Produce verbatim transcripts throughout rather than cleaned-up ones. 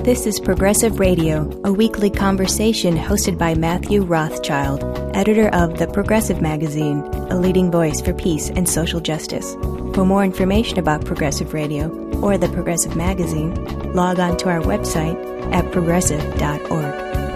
This is Progressive Radio, a weekly conversation hosted by Matthew Rothschild, editor of The Progressive Magazine, a leading voice for peace and social justice. For more information about Progressive Radio or The Progressive Magazine, log on to our website at progressive dot org.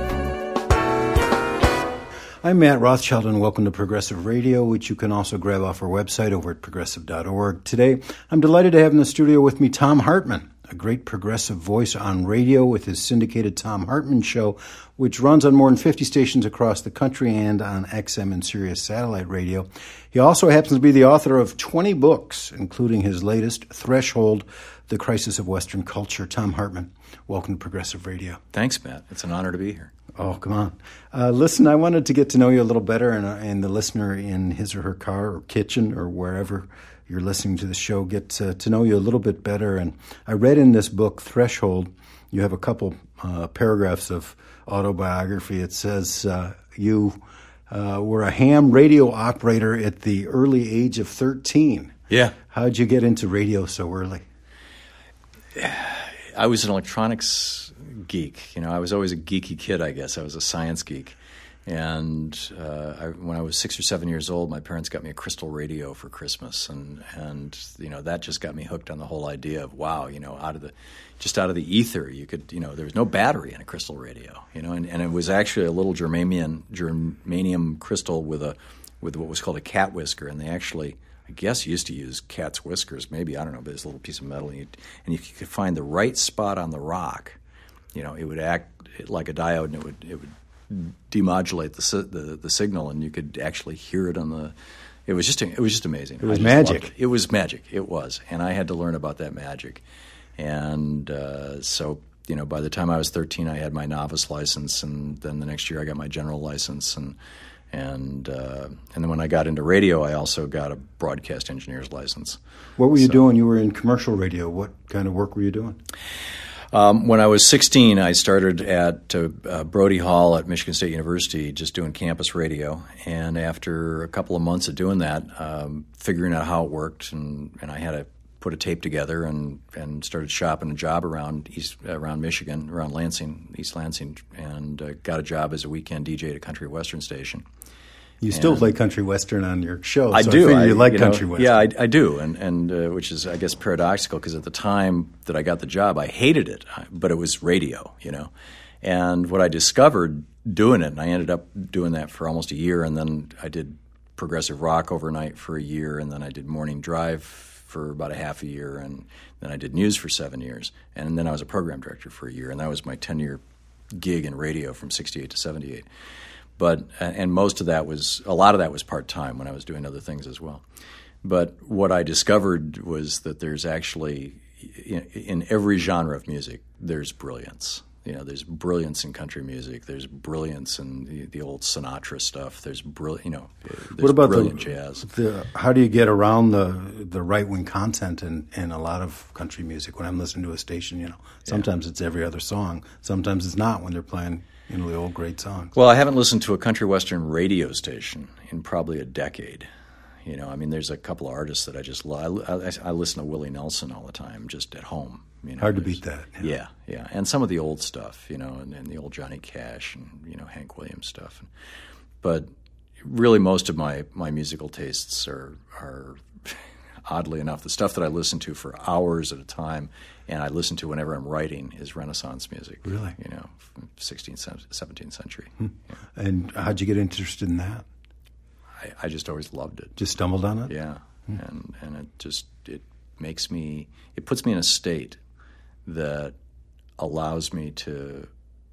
I'm Matt Rothschild, and welcome to Progressive Radio, which you can also grab off our website over at progressive dot org. Today, I'm delighted to have in the studio with me Thom Hartmann, a great progressive voice on radio with his syndicated Thom Hartmann Show, which runs on more than fifty stations across the country and on X M and Sirius satellite radio. He also happens to be the author of twenty books, including his latest, Threshold, The Crisis of Western Culture. Thom Hartmann, welcome to Progressive Radio. Thanks, Matt. It's an honor to be here. Oh, come on. Uh, listen, I wanted to get to know you a little better, and, uh, and the listener in his or her car or kitchen or wherever you're listening to the show, get to, to know you a little bit better. And I read in this book, Threshold, you have a couple uh, paragraphs of autobiography. It says uh, you uh, were a ham radio operator at the early age of thirteen. Yeah. How'd you get into radio so early? I was an electronics geek. You know, I was always a geeky kid, I guess. I was a science geek. And uh, I, when I was six or seven years old, my parents got me a crystal radio for Christmas, and and you know that just got me hooked on the whole idea of wow, you know, out of the just out of the ether, you could, you know, there was no battery in a crystal radio, you know, and, and it was actually a little germanium germanium crystal with a with what was called a cat whisker, and they actually, I guess, used to use cat's whiskers, maybe, I don't know, but it's a little piece of metal, and, you, and if you could find the right spot on the rock, you know, it would act like a diode, and it would it would demodulate the, the the signal, and you could actually hear it on the. It was just it was just amazing. It was magic. It. it was magic. It was, and I had to learn about that magic. And uh, so, you know, by the time I was thirteen, I had my novice license, and then the next year I got my general license, and and uh, and then when I got into radio, I also got a broadcast engineer's license. What were you so, doing? You were in commercial radio. What kind of work were you doing? Um, when I was sixteen, I started at uh, uh, Brody Hall at Michigan State University, just doing campus radio. And after a couple of months of doing that, um, figuring out how it worked, and, and I had to put a tape together and, and started shopping a job around East around Michigan, around Lansing, East Lansing, and uh, got a job as a weekend D J at a country western station. You and still play country western on your show. I so do. I figure you I, like you country know, western. Yeah, I, I do, and and uh, which is, I guess, paradoxical because at the time that I got the job, I hated it, but it was radio, you know. And what I discovered doing it, and I ended up doing that for almost a year, and then I did progressive rock overnight for a year, and then I did morning drive for about a half a year, and then I did news for seven years, and then I was a program director for a year, and that was my ten-year gig in radio from sixty-eight to seventy-eight. But and most of that was a lot of that was part time when I was doing other things as well. But what I discovered was that there's actually in, in every genre of music there's brilliance. You know, there's brilliance in country music. There's brilliance in the, the old Sinatra stuff. There's brilliant, you know, there's what about brilliant the, jazz. The, how do you get around the the right wing content in, in a lot of country music? When I'm listening to a station, you know, sometimes yeah. it's every other song. Sometimes it's not when they're playing, you know, the old great songs. Well, I haven't listened to a country western radio station in probably a decade. You know, I mean, there's a couple of artists that I just love. I, I, I listen to Willie Nelson all the time, just at home. You know, hard to beat that. Yeah. yeah, yeah, and some of the old stuff, you know, and, and the old Johnny Cash and you know Hank Williams stuff. But really, most of my, my musical tastes are are oddly enough the stuff that I listen to for hours at a time, and I listen to whenever I'm writing is Renaissance music. Really, you know, from sixteenth, seventeenth century. Hmm. Yeah. And how'd you get interested in that? I, I just always loved it. Just stumbled on it? Yeah, hmm. and and it just it makes me it puts me in a state that allows me to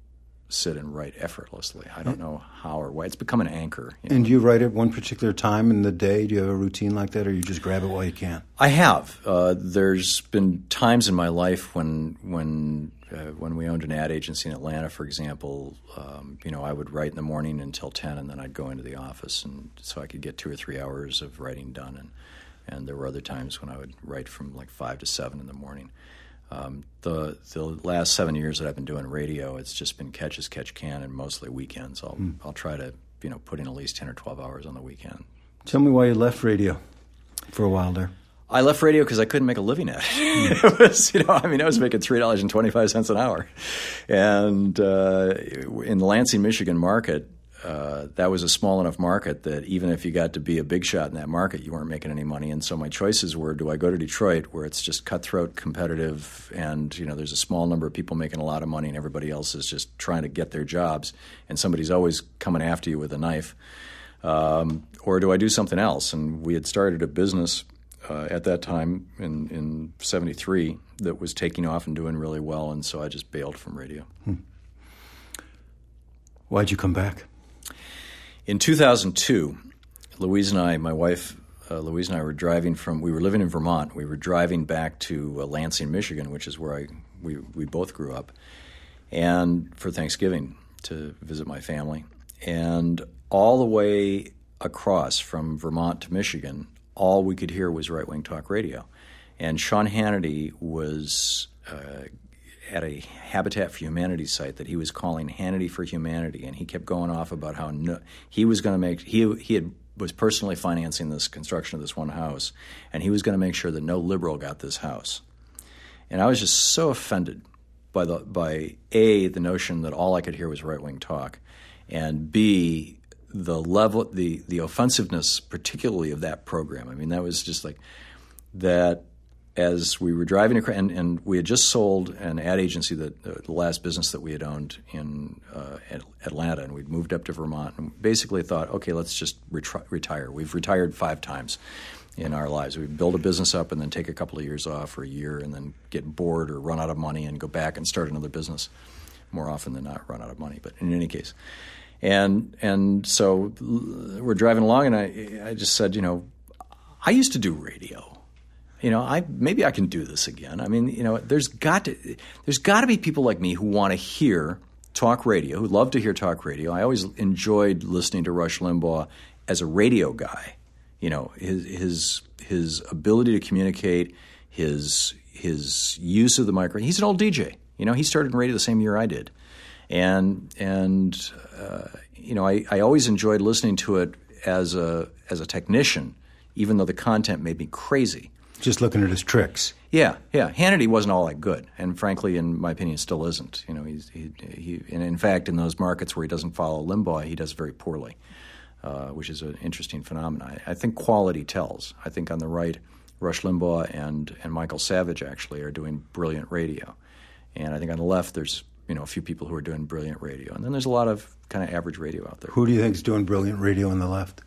sit and write effortlessly. I don't know how or why. It's become an anchor. You know? And do you write at one particular time in the day? Do you have a routine like that, or you just grab it while you can? I have. Uh, there's been times in my life when when uh, when we owned an ad agency in Atlanta, for example, um, you know, I would write in the morning until ten, and then I'd go into the office, and so I could get two or three hours of writing done. And and there were other times when I would write from like five to seven in the morning. Um, the the last seven years that I've been doing radio, it's just been catch as catch can, and mostly weekends. I'll mm. I'll try to you know put in at least ten or twelve hours on the weekend. Tell me why you left radio for a while there. I left radio because I couldn't make a living at it. It was, you know, I mean, I was making three dollars and twenty-five cents an hour. And uh, in the Lansing, Michigan market, uh, that was a small enough market that even if you got to be a big shot in that market, you weren't making any money. And so my choices were, do I go to Detroit where it's just cutthroat, competitive, and, you know, there's a small number of people making a lot of money and everybody else is just trying to get their jobs and somebody's always coming after you with a knife, um, or do I do something else? And we had started a business Uh, at that time in, in seventy-three that was taking off and doing really well, and so I just bailed from radio. Hmm. Why'd you come back? In two thousand two, Louise and I, my wife, uh, Louise and I were driving from, we were living in Vermont. We were driving back to uh, Lansing, Michigan, which is where I we, we both grew up, and for Thanksgiving to visit my family. And all the way across from Vermont to Michigan, all we could hear was right-wing talk radio. And Sean Hannity was uh, at a Habitat for Humanity site that he was calling Hannity for Humanity, and he kept going off about how no, he was going to make – he he had, was personally financing this construction of this one house, and he was going to make sure that no liberal got this house. And I was just so offended by, the by A, the notion that all I could hear was right-wing talk, and B – the level, the the offensiveness, particularly of that program. I mean, that was just like that. As we were driving across, and, and we had just sold an ad agency, that uh, the last business that we had owned in uh, Atlanta, and we'd moved up to Vermont, and basically thought, okay, let's just retri- retire. We've retired five times in our lives. We build a business up and then take a couple of years off, or a year, and then get bored or run out of money and go back and start another business. More often than not, run out of money. But in any case. And and so we're driving along, and I I just said, you know, I used to do radio. You know, I maybe I can do this again. I mean, you know, there's got to there's got to be people like me who want to hear talk radio, who love to hear talk radio. I always enjoyed listening to Rush Limbaugh as a radio guy. You know, his his his ability to communicate, his his use of the microphone. He's an old D J. You know, he started in radio the same year I did. And and uh, you know, I, I always enjoyed listening to it as a as a technician, even though the content made me crazy. Just looking at his tricks. Yeah, yeah. Hannity wasn't all that good, and frankly, in my opinion, still isn't. You know, he's he, he and in fact, in those markets where he doesn't follow Limbaugh, he does very poorly, uh, which is an interesting phenomenon. I, I think quality tells. I think on the right, Rush Limbaugh and and Michael Savage actually are doing brilliant radio, and I think on the left, there's you know, a few people who are doing brilliant radio. And then there's a lot of kind of average radio out there. Who do you think is doing brilliant radio on the left?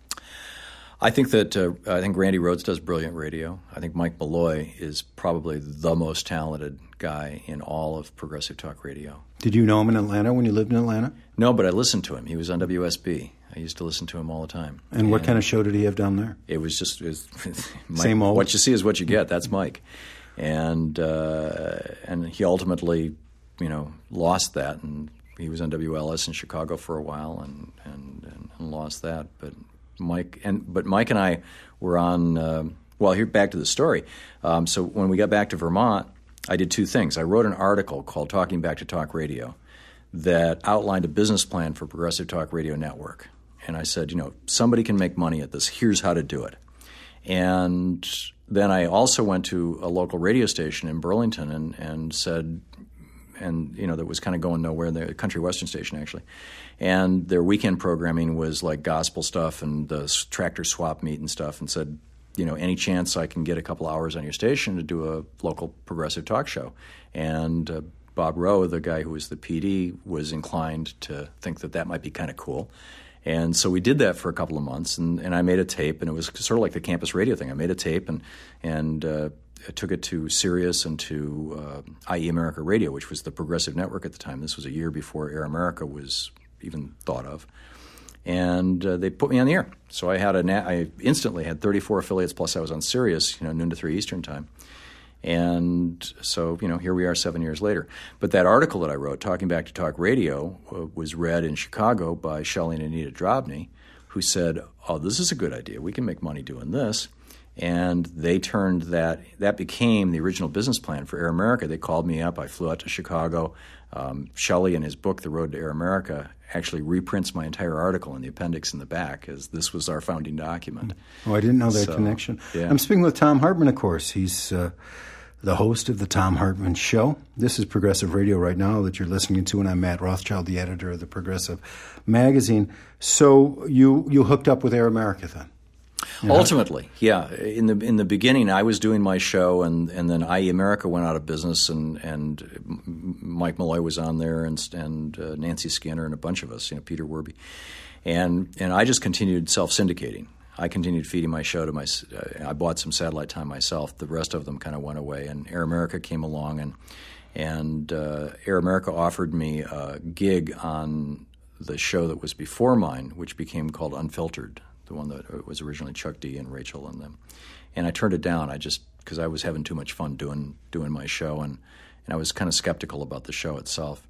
I think that uh, I think Randy Rhoads does brilliant radio. I think Mike Malloy is probably the most talented guy in all of progressive talk radio. Did you know him in Atlanta when you lived in Atlanta? No, but I listened to him. He was on W S B. I used to listen to him all the time. And, and what kind of show did he have down there? It was just it was Mike, same old. What you see is what you get. That's Mike, and uh, and he ultimately, you know, lost that, and he was on W L S in Chicago for a while, and and, and, and lost that. But Mike and but Mike and I were on. Uh, well, here back to the story. Um, so when we got back to Vermont, I did two things. I wrote an article called "Talking Back to Talk Radio" that outlined a business plan for Progressive Talk Radio Network, and I said, you know, somebody can make money at this. Here's how to do it. And then I also went to a local radio station in Burlington and and said. And, you know, that was kind of going nowhere, the country western station, actually. And their weekend programming was like gospel stuff and the tractor swap meet and stuff, and said, you know, any chance I can get a couple hours on your station to do a local progressive talk show? And uh, Bob Rowe, the guy who was the P D, was inclined to think that that might be kind of cool. And so we did that for a couple of months, and, and I made a tape, and it was sort of like the campus radio thing. I made a tape and and uh, I took it to Sirius and to uh, I E America Radio, which was the progressive network at the time. This was a year before Air America was even thought of. And uh, they put me on the air. So I had a na- I instantly had thirty-four affiliates, plus I was on Sirius, you know, noon to three Eastern time. And so, you know, here we are seven years later. But that article that I wrote, Talking Back to Talk Radio, uh, was read in Chicago by Shelley and Anita Drobny, who said, oh, this is a good idea. We can make money doing this. And they turned that, that became the original business plan for Air America. They called me up. I flew out to Chicago. Um, Shelley, in his book, The Road to Air America, actually reprints my entire article in the appendix in the back, as this was our founding document. Oh, I didn't know that so, connection. Yeah. I'm speaking with Thom Hartmann, of course. He's uh, the host of The Thom Hartmann Show. This is Progressive Radio right now that you're listening to, and I'm Matt Rothschild, the editor of the Progressive Magazine. So you you hooked up with Air America then? You Ultimately, know? yeah. In the in the beginning, I was doing my show, and, and then I E America went out of business, and, and Mike Malloy was on there, and and uh, Nancy Skinner, and a bunch of us, you know, Peter Werby, and and I just continued self syndicating. I continued feeding my show to my. Uh, I bought some satellite time myself. The rest of them kind of went away, and Air America came along, and and uh, Air America offered me a gig on the show that was before mine, which became called Unfiltered. The one that was originally Chuck D and Rachel and them, and I turned it down. I just because I was having too much fun doing doing my show, and, and I was kind of skeptical about the show itself,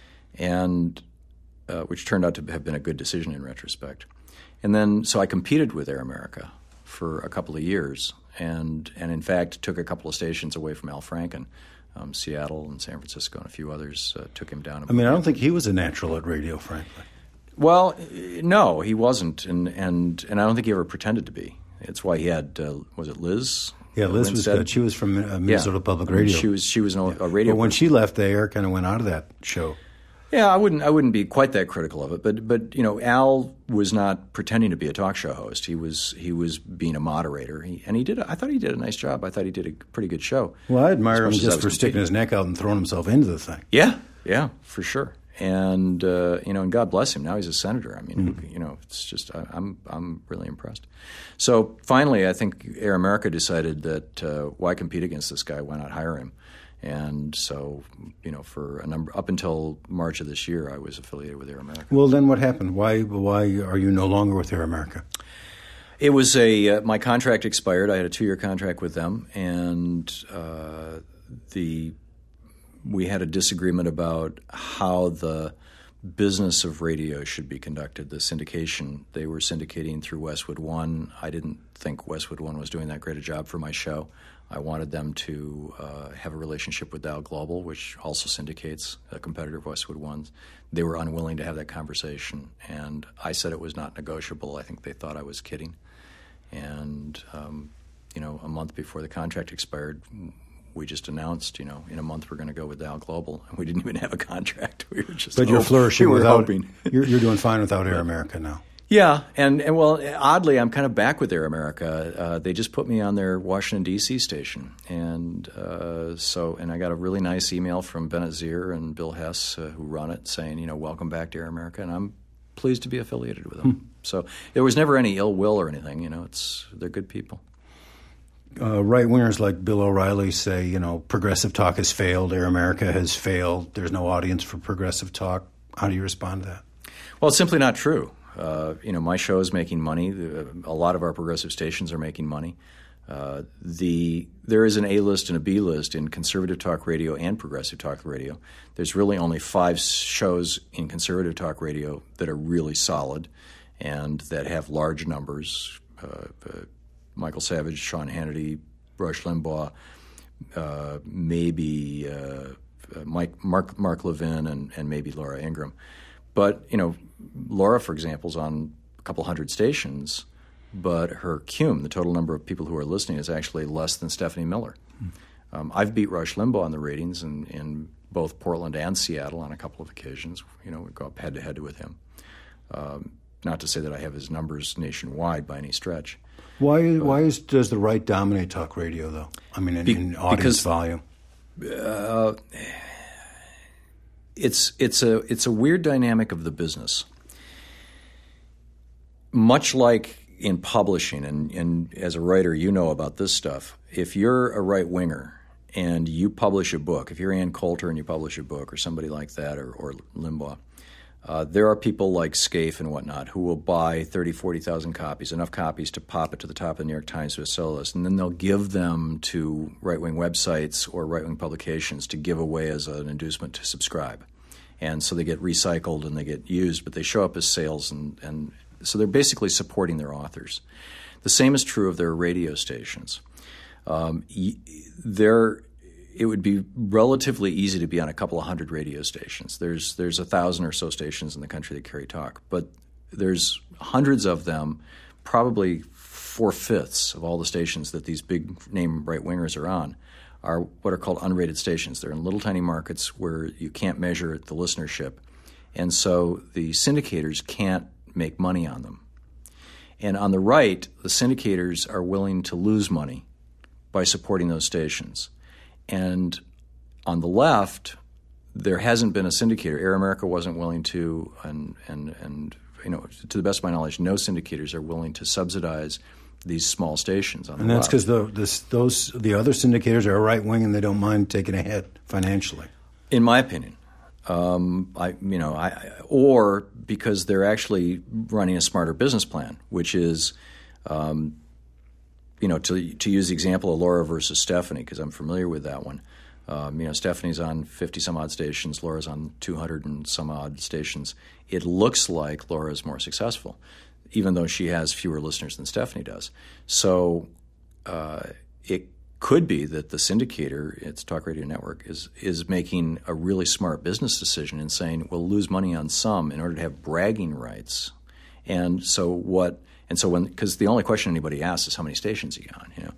and uh, which turned out to have been a good decision in retrospect. And then so I competed with Air America for a couple of years, and and in fact took a couple of stations away from Al Franken. Um, Seattle and San Francisco and a few others uh, took him down. I mean, I don't think he was a natural at radio, frankly. Well, no, he wasn't, and, and and I don't think he ever pretended to be. It's why he had uh, was it Liz? Yeah, Liz was good. She was from uh, Minnesota yeah. Public I mean, Radio. she was she was an, yeah. a radio. But when person. she left, the air kind of went out of that show. Yeah, I wouldn't I wouldn't be quite that critical of it, but but you know, Al was not pretending to be a talk show host. He was he was being a moderator, he, and he did. A, I thought he did a nice job. I thought he did a pretty good show. Well, I admire him just for competing. sticking his neck out and throwing himself into the thing. Yeah, yeah, for sure. And uh, you know, and God bless him. Now he's a senator. I mean, mm-hmm. you know, it's just I, I'm I'm really impressed. So finally, I think Air America decided that uh, why compete against this guy? Why not hire him? And so, you know, for a number up until March of this year, I was affiliated with Air America. Well, then what happened? Why why are you no longer with Air America? It was a uh, my contract expired. I had a two year contract with them, and uh, the. We had a disagreement about how the business of radio should be conducted, the syndication. They were syndicating through Westwood One. I didn't think Westwood One was doing that great a job for my show. I wanted them to uh, have a relationship with Dow Global, which also syndicates, a competitor of Westwood One's. They were unwilling to have that conversation, and I said it was not negotiable. I think they thought I was kidding. And, um, you know, a month before the contract expired, we just announced, you know, in a month we're going to go with Dow Global, and we didn't even have a contract. We were just, but you're hope, flourishing we were without. Hoping. You're, you're doing fine without Air America now. Yeah, and, and well, oddly, I'm kind of back with Air America. Uh, they just put me on their Washington D C station, and uh, so and I got a really nice email from Bennett Zier and Bill Hess, uh, who run it, saying, you know, welcome back to Air America, and I'm pleased to be affiliated with them. Hmm. So there was never any ill will or anything. You know, it's they're good people. Uh, right-wingers like Bill O'Reilly say, you know, progressive talk has failed, Air America has failed, there's no audience for progressive talk. How do you respond to that? Well, it's simply not true. Uh, you know, my show is making money. A lot of our progressive stations are making money. Uh, the there is an A list and a B list in conservative talk radio and progressive talk radio. There's really only five shows in conservative talk radio that are really solid and that have large numbers. Uh, uh, Michael Savage, Sean Hannity, Rush Limbaugh, uh, maybe uh, Mike, Mark, Mark Levin, and, and maybe Laura Ingraham. But, you know, Laura, for example, is on a couple hundred stations, but her C U M, the total number of people who are listening, is actually less than Stephanie Miller. Hmm. Um, I've beat Rush Limbaugh in the ratings in, in both Portland and Seattle on a couple of occasions. You know, we go up head-to-head with him. Um, not to say that I have his numbers nationwide by any stretch. Why Why is, does the right dominate talk radio, though? I mean, in, Be, in audience because, volume. Uh, it's it's a it's a weird dynamic of the business. Much like in publishing, and, and as a writer, you know about this stuff. If you're a right winger and you publish a book, if you're Ann Coulter and you publish a book, or somebody like that, or, or Limbaugh. Uh, there are people like Scaife and whatnot who will buy thirty, forty thousand copies, enough copies to pop it to the top of the New York Times bestseller list, and then they'll give them to right-wing websites or right-wing publications to give away as an inducement to subscribe. And so they get recycled and they get used, but they show up as sales, and, and so they're basically supporting their authors. The same is true of their radio stations. Um, there, it would be relatively easy to be on a couple of hundred radio stations. There's there's a thousand or so stations in the country that carry talk, but there's hundreds of them, probably four-fifths of all the stations that these big-name right-wingers are on are what are called unrated stations. They're in little tiny markets where you can't measure the listenership, and so the syndicators can't make money on them. And on the right, the syndicators are willing to lose money by supporting those stations. And on the left, there hasn't been a syndicator. Air America wasn't willing to, and and and you know, to the best of my knowledge, no syndicators are willing to subsidize these small stations. On the and that's because left. the this, those the other syndicators are right wing and they don't mind taking a hit financially. In my opinion, um, I you know, I or because they're actually running a smarter business plan, which is. Um, You know, to to use the example of Laura versus Stephanie, because I'm familiar with that one. Um, you know, Stephanie's on fifty some odd stations, Laura's on two hundred and some odd stations. It looks like Laura's more successful, even though she has fewer listeners than Stephanie does. So uh, it could be that the syndicator, its Talk Radio Network, is is making a really smart business decision and saying we'll lose money on some in order to have bragging rights. And so what? And so when, because the only question anybody asks is how many stations are you on, you know,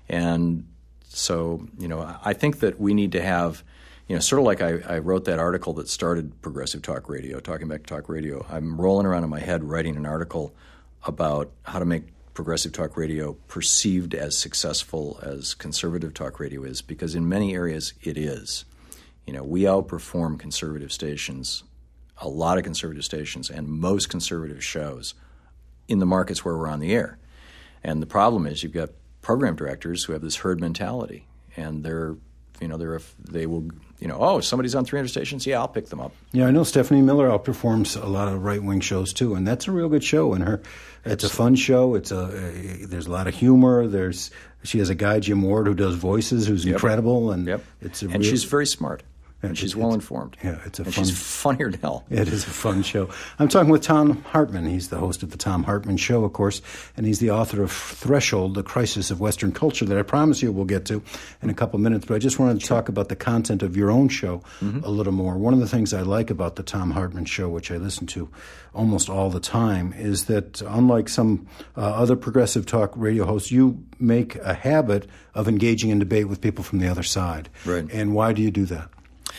and so you know, I think that we need to have, you know, sort of like I, I wrote that article that started Progressive Talk Radio, Talking Back to Talk Radio. I'm rolling around in my head writing an article about how to make Progressive Talk Radio perceived as successful as conservative talk radio is, because in many areas it is. You know, we outperform conservative stations, a lot of conservative stations, and most conservative shows in the markets where we're on the air. And the problem is you've got program directors who have this herd mentality, and they're, you know, they're they will, you know, oh, somebody's on three hundred stations, yeah, I'll pick them up. Yeah, I know Stephanie Miller outperforms a lot of right-wing shows too, and that's a real good show. And her, it's a fun show. It's a, a there's a lot of humor. There's she has a guy, Jim Ward, who does voices, who's yep. incredible, and yep. it's a and real, she's very smart. And she's well informed. Yeah, it's a and fun. She's funnier than hell. It is a fun show. I'm talking with Thom Hartmann. He's the host of the Thom Hartmann Show, of course, and he's the author of Threshold: The Crisis of Western Culture, that I promise you we'll get to in a couple minutes. But I just wanted to talk about the content of your own show mm-hmm. a little more. One of the things I like about the Thom Hartmann Show, which I listen to almost all the time, is that unlike some uh, other progressive talk radio hosts, you make a habit of engaging in debate with people from the other side. Right. And why do you do that?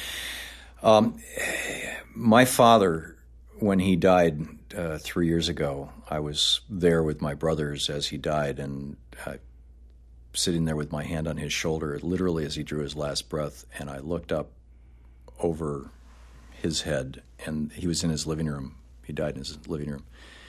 Um, my father, when he died uh, three years ago, I was there with my brothers as he died, and uh, sitting there with my hand on his shoulder, literally as he drew his last breath, and I looked up over his head, and he was in his living room. He died in his living room.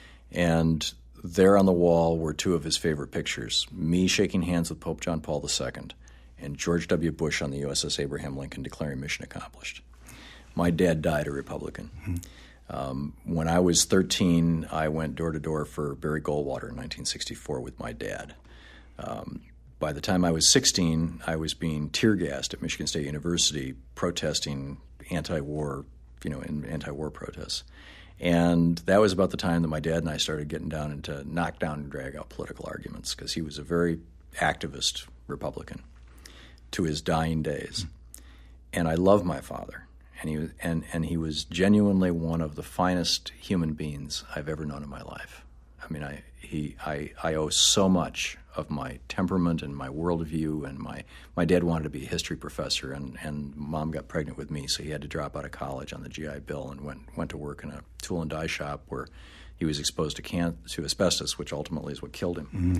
And there on the wall were two of his favorite pictures, me shaking hands with Pope John Paul the Second and George W. Bush on the U S S Abraham Lincoln declaring mission accomplished. My dad died a Republican. Mm-hmm. Um, when I was thirteen, I went door-to-door for Barry Goldwater in nineteen sixty-four with my dad. Um, by the time I was sixteen, I was being tear-gassed at Michigan State University protesting anti-war, you know, in anti-war protests. And that was about the time that my dad and I started getting down into knock-down and drag-out political arguments, because he was a very activist Republican to his dying days. Mm-hmm. And I love my father. And he was, and, and he was genuinely one of the finest human beings I've ever known in my life. I mean, I he I, I owe so much of my temperament and my worldview. And my, my dad wanted to be a history professor, and, and Mom got pregnant with me, so he had to drop out of college on the G I Bill and went went to work in a tool and die shop where he was exposed to can to asbestos, which ultimately is what killed him. Mm-hmm.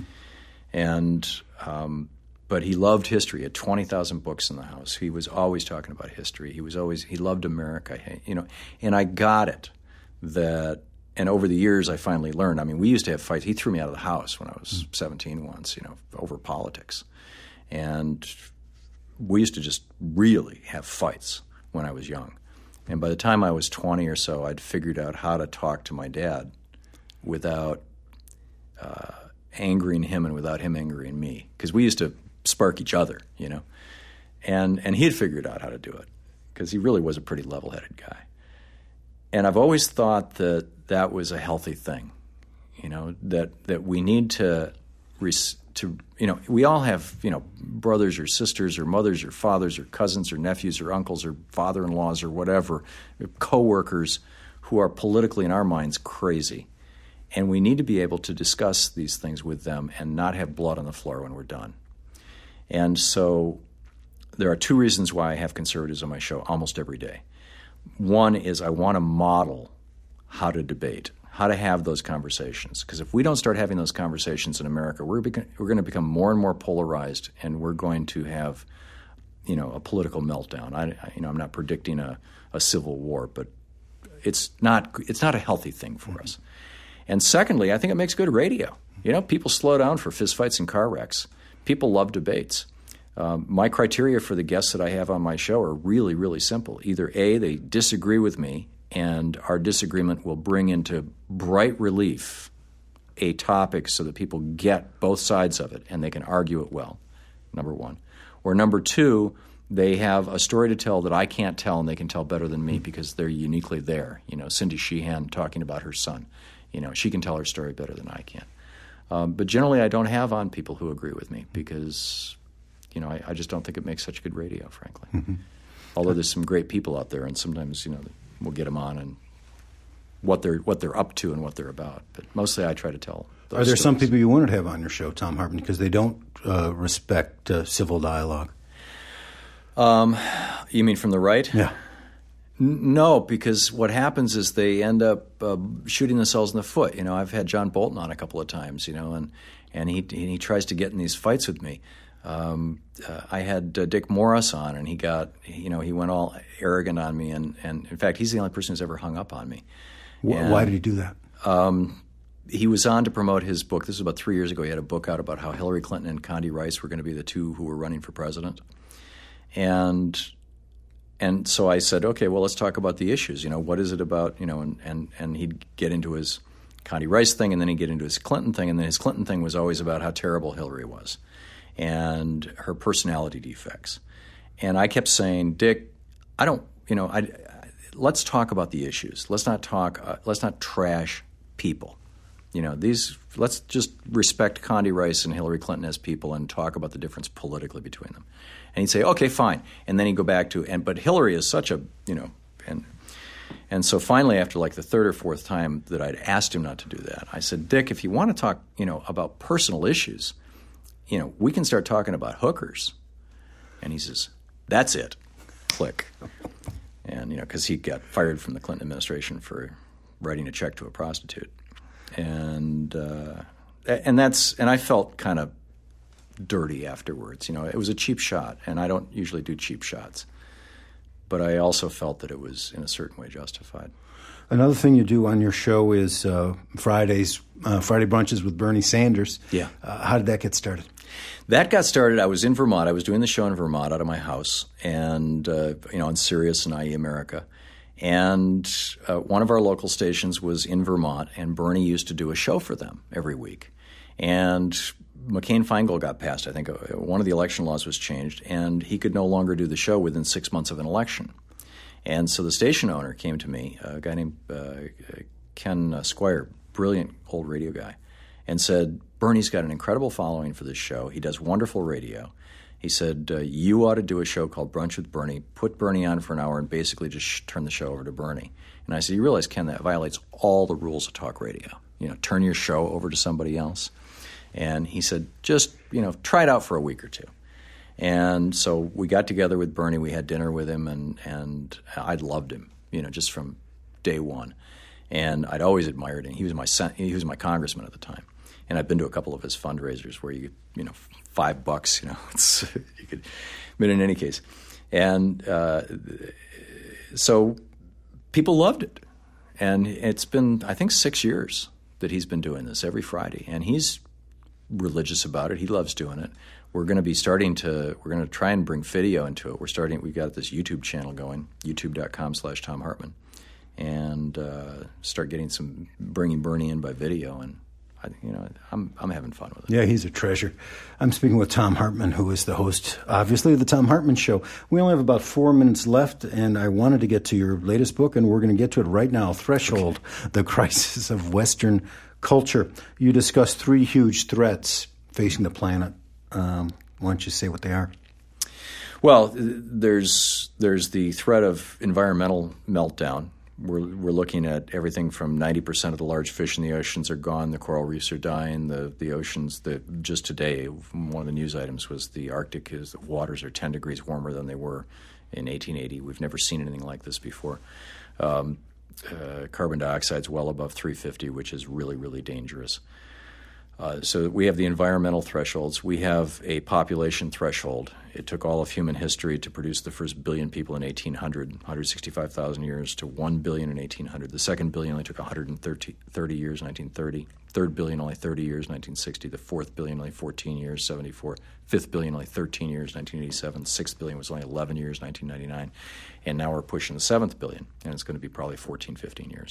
And um, But he loved history. He had twenty thousand books in the house. He was always talking about history. He was always, he loved America, you know. And I got it that, and over the years I finally learned, I mean, we used to have fights. He threw me out of the house when I was mm. seventeen once, you know, over politics. And we used to just really have fights when I was young. And by the time I was twenty or so, I'd figured out how to talk to my dad without uh, angering him and without him angering me. Because we used to spark each other, you know. And and he had figured out how to do it, because he really was a pretty level-headed guy. And I've always thought that that was a healthy thing, you know, that, that we need to res- to you know, we all have you know brothers or sisters or mothers or fathers or cousins or nephews or uncles or father-in-laws or whatever, coworkers who are politically in our minds crazy, and we need to be able to discuss these things with them and not have blood on the floor when we're done. And so there are two reasons why I have conservatives on my show almost every day. One is I want to model how to debate, how to have those conversations. Because if we don't start having those conversations in America, we're, beca- we're going to become more and more polarized, and we're going to have, you know, a political meltdown. I, I, you know, I'm not predicting a, a civil war, but it's not it's not a healthy thing for mm-hmm. us. And secondly, I think it makes good radio. You know, people slow down for fistfights and car wrecks. People love debates. Um, my criteria for the guests that I have on my show are really, really simple. Either A, they disagree with me, and our disagreement will bring into bright relief a topic so that people get both sides of it and they can argue it well, number one. Or number two, they have a story to tell that I can't tell and they can tell better than me because they're uniquely there. You know, Cindy Sheehan talking about her son. You know, she can tell her story better than I can. Um, but generally I don't have on people who agree with me because, you know, I, I just don't think it makes such good radio, frankly. Mm-hmm. Although there's some great people out there, and sometimes, you know, we'll get them on and what they're what they're up to and what they're about. But mostly I try to tell those Are there stories. some people you wouldn't have on your show, Thom Hartmann, because they don't uh, respect uh, civil dialogue? Um, you mean from the right? Yeah. N- no, because what happens is they end up uh, shooting themselves in the foot. You know, I've had John Bolton on a couple of times, you know, and, and he he tries to get in these fights with me. Um, uh, I had uh, Dick Morris on, and he got, you know, he went all arrogant on me, and, and in fact, he's the only person who's ever hung up on me. And, Why did he do that? Um, he was on to promote his book. This was about three years ago. He had a book out about how Hillary Clinton and Condi Rice were going to be the two who were running for president. And and so I said, okay, well, let's talk about the issues. You know, what is it about, you know, and, and, and he'd get into his Condi Rice thing, and then he'd get into his Clinton thing, and then his Clinton thing was always about how terrible Hillary was and her personality defects. And I kept saying, Dick, I don't, you know, I, I, let's talk about the issues. Let's not talk, uh, let's not trash people. You know, these, let's just respect Condi Rice and Hillary Clinton as people and talk about the difference politically between them. And he'd say, okay, fine. And then he'd go back to, and but Hillary is such a, you know, and and so finally after like the third or fourth time that I'd asked him not to do that, I said, Dick, if you want to talk, you know, about personal issues, you know, we can start talking about hookers. And he says, that's it. Click. And, you know, because he got fired from the Clinton administration for writing a check to a prostitute. And uh, and that's and I felt kind of dirty afterwards. You know, it was a cheap shot, and I don't usually do cheap shots. But I also felt that it was in a certain way justified. Another thing you do on your show is uh, Fridays, uh, Friday brunches with Bernie Sanders. Yeah. Uh, how did that get started? That got started. I was in Vermont. I was doing the show in Vermont out of my house, and uh, you know, on Sirius and I E America. And uh, one of our local stations was in Vermont, and Bernie used to do a show for them every week. And McCain-Feingold got passed. I think one of the election laws was changed, and he could no longer do the show within six months of an election. And so the station owner came to me, a guy named uh, Ken Squire, brilliant old radio guy, and said, Bernie's got an incredible following for this show. He does wonderful radio. He said, uh, you ought to do a show called Brunch with Bernie, put Bernie on for an hour, and basically just sh- turn the show over to Bernie. And I said, you realize, Ken, that violates all the rules of talk radio. You know, turn your show over to somebody else. And he said, just, you know, try it out for a week or two. And so we got together with Bernie. We had dinner with him, and, and I'd loved him, you know, just from day one. And I'd always admired him. He was my sen- he was my congressman at the time. And I've been to a couple of his fundraisers where you, you know, five bucks, you know, it's, you could, but in any case. And uh, so people loved it. And it's been, I think, six years that he's been doing this every Friday. And he's religious about it. He loves doing it. We're going to be starting to, we're going to try and bring video into it. We're starting, we've got this YouTube channel going, youtube.com slash Thom Hartmann, and uh, start getting some, bringing Bernie in by video. And I, you know, I'm I'm having fun with it. Yeah, he's a treasure. I'm speaking with Thom Hartmann, who is the host, obviously, of the Thom Hartmann Show. We only have about four minutes left, and I wanted to get to your latest book, and we're going to get to it right now, Threshold, okay. The Crisis of Western Culture. You discuss three huge threats: facing the planet. Um, why don't you say what they are? Well, there's there's the threat of environmental meltdown. We're we're looking at everything from ninety percent of the large fish in the oceans are gone. The coral reefs are dying. The the oceans. The just today, one of the news items was the Arctic is the waters are ten degrees warmer than they were in eighteen eighty. We've never seen anything like this before. Um, uh, carbon dioxide's well above three fifty, which is really really dangerous. Uh, so we have the environmental thresholds. We have a population threshold. It took all of human history to produce the first billion people in eighteen hundred, one hundred sixty-five thousand years, to one billion in eighteen hundred. The second billion only took one hundred thirty years, nineteen thirty. Third billion only thirty years, nineteen sixty. The fourth billion only fourteen years, seventy-four. Fifth billion only thirteen years, nineteen eighty-seven. Sixth billion was only eleven years, nineteen ninety-nine. And now we're pushing the seventh billion, and it's going to be probably fourteen, fifteen years.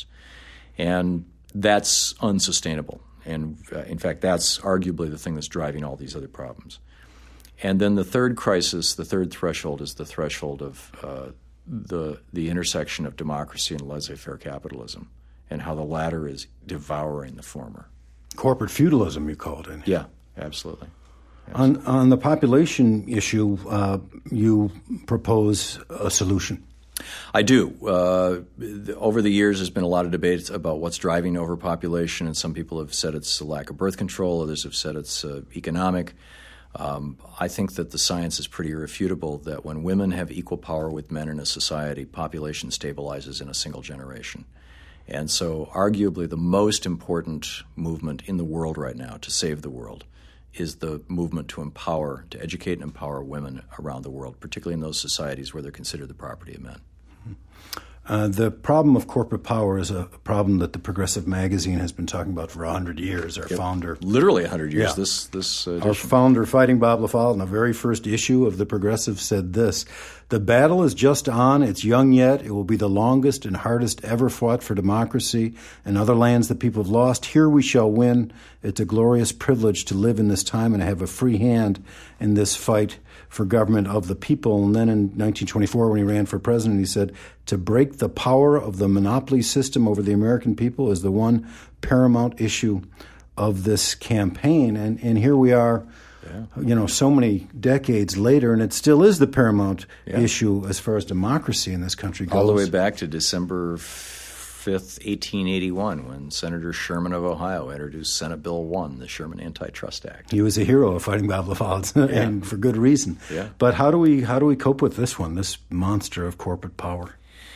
And that's unsustainable. And uh, in fact, that's arguably the thing that's driving all these other problems. And then the third crisis, the third threshold, is the threshold of uh, the the intersection of democracy and laissez-faire capitalism, and how the latter is devouring the former. Corporate feudalism, you call it. In yeah, absolutely. absolutely. On on the population issue, uh, you propose a solution. I do. Uh, over the years, there's been a lot of debate about what's driving overpopulation, and some people have said it's a lack of birth control. Others have said it's uh, economic. Um, I think that the science is pretty irrefutable that when women have equal power with men in a society, population stabilizes in a single generation. And so arguably the most important movement in the world right now to save the world is the movement to empower, to educate and empower women around the world, particularly in those societies where they're considered the property of men. Uh, the problem of corporate power is a problem that the Progressive magazine has been talking about for one hundred years. Our yep. founder... Literally one hundred years, yeah. this this uh, Our founder, Fighting Bob LaFolle, in the very first issue of the Progressive said this: "The battle is just on. It's young yet. It will be the longest and hardest ever fought for democracy and other lands that people have lost. Here we shall win. It's a glorious privilege to live in this time and have a free hand in this fight for government of the people." And then in nineteen twenty-four, when he ran for president, he said, "To break the power of the monopoly system over the American people is the one paramount issue of this campaign." And and here we are, yeah. you know, so many decades later, and it still is the paramount yeah. issue as far as democracy in this country goes. All the way back to December fifth, eighteen eighty-one, when Senator Sherman of Ohio introduced Senate Bill one, the Sherman Antitrust Act. He was a hero of Fighting Bob LaFolle, yeah. and for good reason. Yeah. But how do we how do we cope with this one, this monster of corporate power?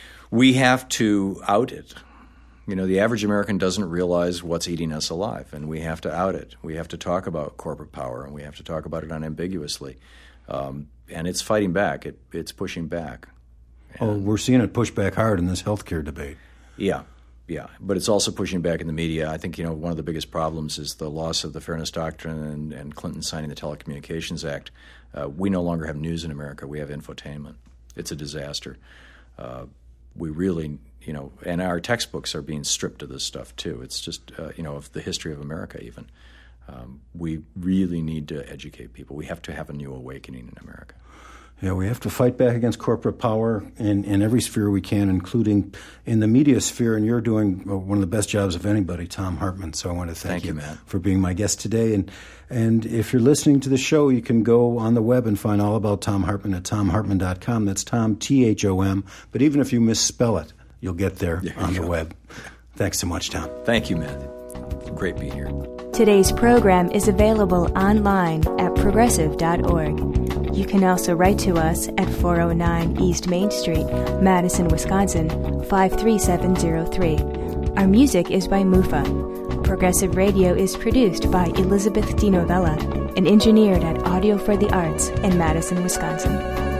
We have to out it. You know, the average American doesn't realize what's eating us alive, and we have to out it. We have to talk about corporate power, and we have to talk about it unambiguously. Um, and it's fighting back. It, it's pushing back. And oh, we're seeing it push back hard in this healthcare debate. Yeah, yeah. But it's also pushing back in the media. I think, you know, one of the biggest problems is the loss of the Fairness Doctrine and, and Clinton signing the Telecommunications Act. Uh, we no longer have news in America. We have infotainment. It's a disaster. Uh, we really, you know, and our textbooks are being stripped of this stuff too. It's just, uh, you know, of the history of America even. Um, we really need to educate people. We have to have a new awakening in America. Yeah, we have to fight back against corporate power in, in every sphere we can, including in the media sphere, and you're doing one of the best jobs of anybody, Thom Hartmann. So I want to thank, thank you, you Matt. for being my guest today. And and if you're listening to the show, you can go on the web and find all about Thom Hartmann at tom hartmann dot com. That's Tom, T H O M. But even if you misspell it, you'll get there, there on the go. web. Thanks so much, Tom. Thank you, Matt. Great being here. Today's program is available online at progressive dot org. You can also write to us at four oh nine East Main Street, Madison, Wisconsin, five three seven zero three. Our music is by Mufa. Progressive Radio is produced by Elizabeth DiNovella and engineered at Audio for the Arts in Madison, Wisconsin.